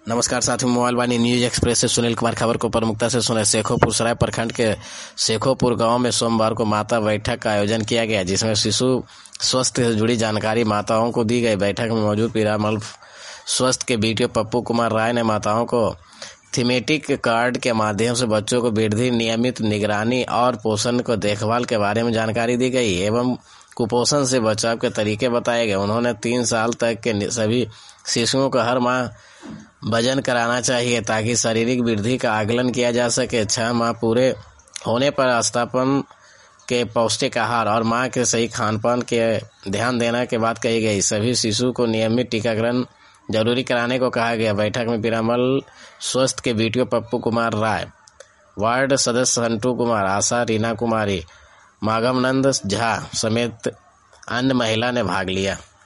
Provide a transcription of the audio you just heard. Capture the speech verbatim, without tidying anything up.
नमस्कार साथियों, मोबाइल वाणी news express से सुनील कुमार खबर को प्रमुखता से सुने। शेखोपुर सराय प्रखंड के शेखोपुर गांव में सोमवार को माता बैठक का आयोजन किया गया, जिसमें शिशु स्वास्थ्य से जुड़ी जानकारी माताओं को दी गई। बैठक में मौजूद पीरामल स्वास्थ्य के बीटीओ पप्पू कुमार राय ने माताओं को थीमेटिक कार्ड के माध्यम से बच्चों को वृद्धि, नियमित निगरानी और पोषण को देखभाल के बारे में जानकारी दी गई एवं कुपोषण से बचाव के तरीके बताए गए। उन्होंने तीन साल तक के सभी शिशुओं को हर माह वजन कराना चाहिए ताकि शारीरिक वृद्धि का आकलन किया जा सके। छह माह पूरे होने पर स्तनपान के पौष्टिक आहार और मां के सही खानपान के ध्यान देने के बात कही गई। सभी शिशु को नियमित टीकाकरण जरूरी कराने को कहा गया। बैठक में पीरामल स्वास्थ्य के बीटीओ पप्पू कुमार राय, वार्ड सदस्य संटू कुमार, आशा रीना कुमारी, मागम नंद झा समेत अन्य महिला ने भाग लिया।